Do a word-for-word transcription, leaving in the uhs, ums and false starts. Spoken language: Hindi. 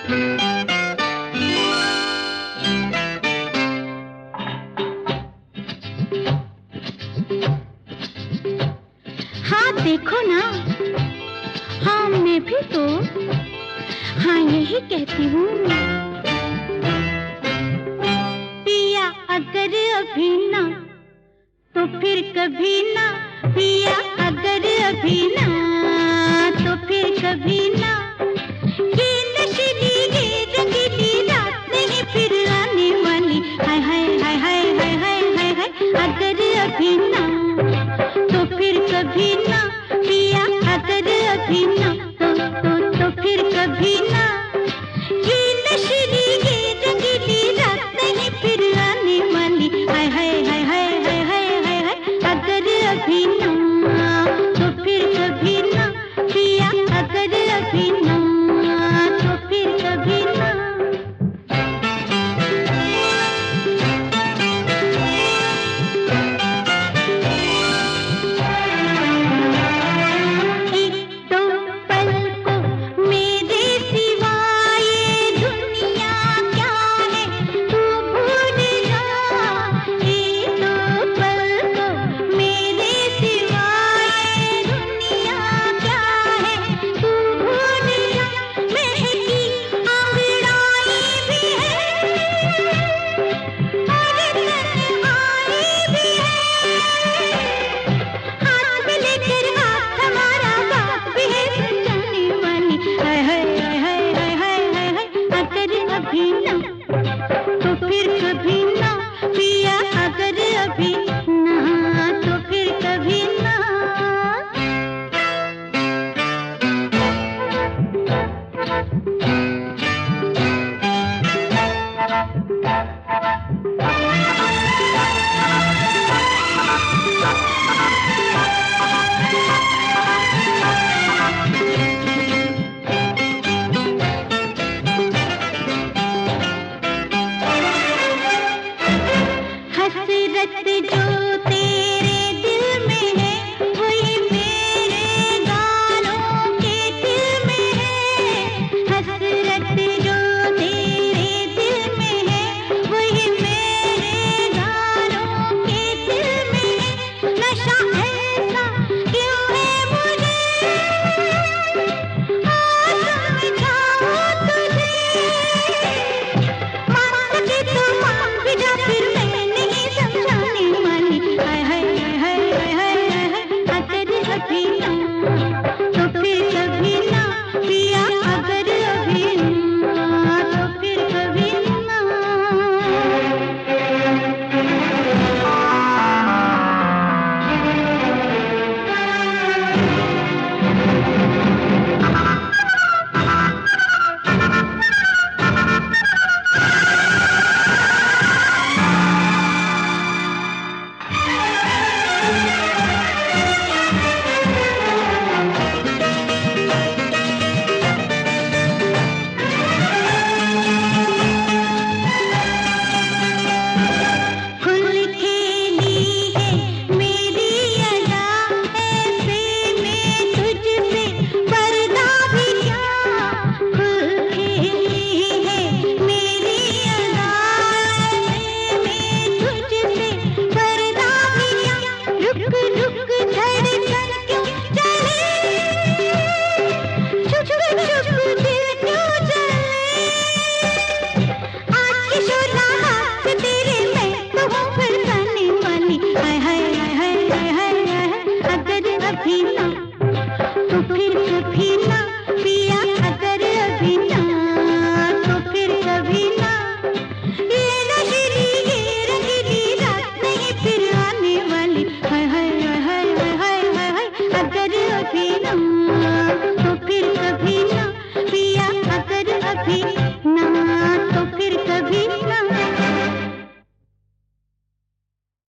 हाँ देखो ना, हाँ मैं भी तो हाँ यही कहती हूँ। पिया अगर अभी ना तो फिर कभी ना, पिया अगर अभी ना तो फिर कभी ना। ये नशीली ये रंगीली रात नहीं फिर आने वाली। हाय हाय हाय हाय हाय हाय हाय हाय, अगर अभी ना तो फिर कभी ना, पिया अगर अभी ना तो तो तो फिर कभी ना। ये नशीली ये रंगीली रात नहीं फिर आने वाली। हाय हाय हाय हाय हाय हाय हाय हाय, अगर अभी ना तो फिर कभी ना, पिया अगर अभी ना तो फिर कभी ना। तो फिर कभी ना, पिया अगर अभी ना तो फिर कभी ना। हसरत जो तेरे दिल में है वही मेरे गानों के दिल में है। हसरत जो तेरे दिल में है वही मेरे गानों के दिल में है। नशा ऐसा क्यों है मुझे आज समझाऊं तुझे। मान सके तो मान भी जा फिर मैं समझाने वाली। हाय हाय हाय हाय हाय हाय, अगर अभी ना तो फिर कभी ना, पिया अगर अभी ना तो फिर कभी ना। हाय हाय हाय हाय हाय हाय, अगर अभी ना